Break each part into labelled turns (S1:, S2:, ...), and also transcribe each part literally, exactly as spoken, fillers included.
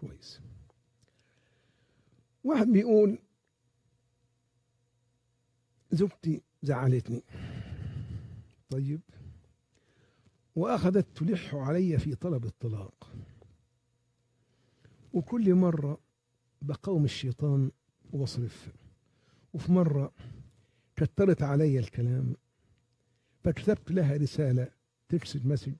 S1: كويس. واحد بيقول زوجتي زعلتني، طيب، وأخذت تلح علي في طلب الطلاق، وكل مرة بقاوم الشيطان وبصرف، وفي مرة كترت علي الكلام فكتبت لها رسالة تكست مسج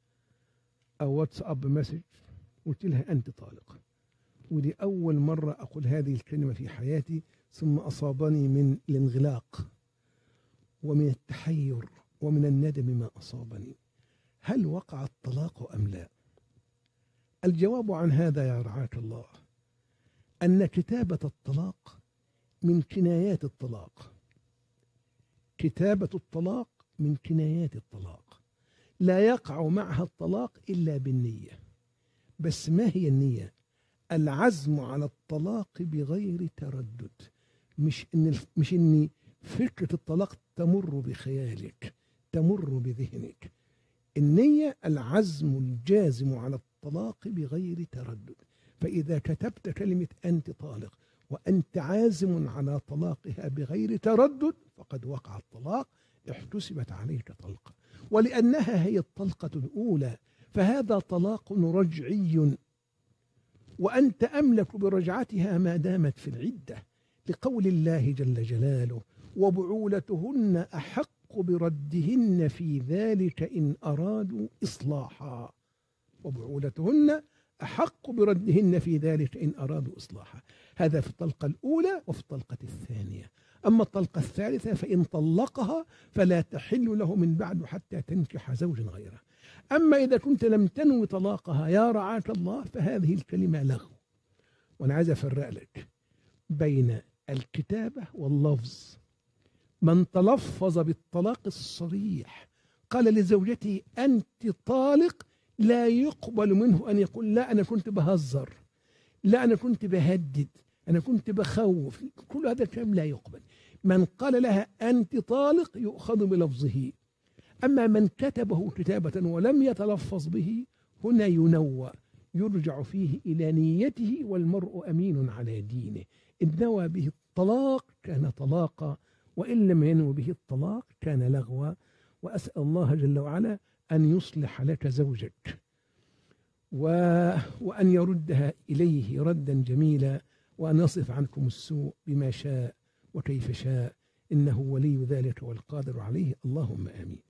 S1: أو واتساب مسج، قلت لها أنت طالق. ودي أول مرة أقول هذه الكلمة في حياتي، ثم أصابني من الانغلاق ومن التحير ومن الندم ما أصابني. هل وقع الطلاق أم لا؟ الجواب عن هذا يا رعاك الله أن كتابة الطلاق من كنايات الطلاق. كتابة الطلاق من كنايات الطلاق، لا يقع معها الطلاق إلا بالنية. بس ما هي النية؟ العزم على الطلاق بغير تردد، مش إن مش إن فكرة الطلاق تمر بخيالك، تمر بذهنك. النية العزم الجازم على الطلاق بغير تردد. فإذا كتبت كلمة أنت طالق وأنت عازم على طلاقها بغير تردد فقد وقع الطلاق، احتسبت عليك طلقة، ولأنها هي الطلقة الأولى فهذا طلاق رجعي، وأنت أملك برجعتها ما دامت في العدة، لقول الله جل جلاله وبعولتهن أحق بردهن في ذلك إن أرادوا إصلاحا. وبعولتهن أحق بردهن في ذلك إن أرادوا إصلاحا. هذا في الطلقة الأولى وفي الطلقة الثانية. أما الطلقة الثالثة فإن طلقها فلا تحل له من بعد حتى تنكح زوجا غيره. أما إذا كنت لم تنوي طلاقها يا رعاك الله فهذه الكلمة لغو. وأنا عايز أفرق لك بين الكتابة واللفظ. من تلفظ بالطلاق الصريح قال لزوجته أنت طالق لا يقبل منه أن يقول لا أنا كنت بهزر، لا أنا كنت بهدد، أنا كنت بخوف. كل هذا الكلام لا يقبل. من قال لها أنت طالق يؤخذ بلفظه. أما من كتبه كتابة ولم يتلفظ به هنا ينوى، يرجع فيه إلى نيته، والمرء أمين على دينه. إن نوى به الطلاق كان طلاقا، وإن لم ينوى به الطلاق كان لغوا. وأسأل الله جل وعلا أن يصلح لك زوجك و... وأن يردها إليه ردا جميلا، وأن يصرف عنكم السوء بما شاء وكيف شاء، إنه ولي ذلك والقادر عليه. اللهم آمين.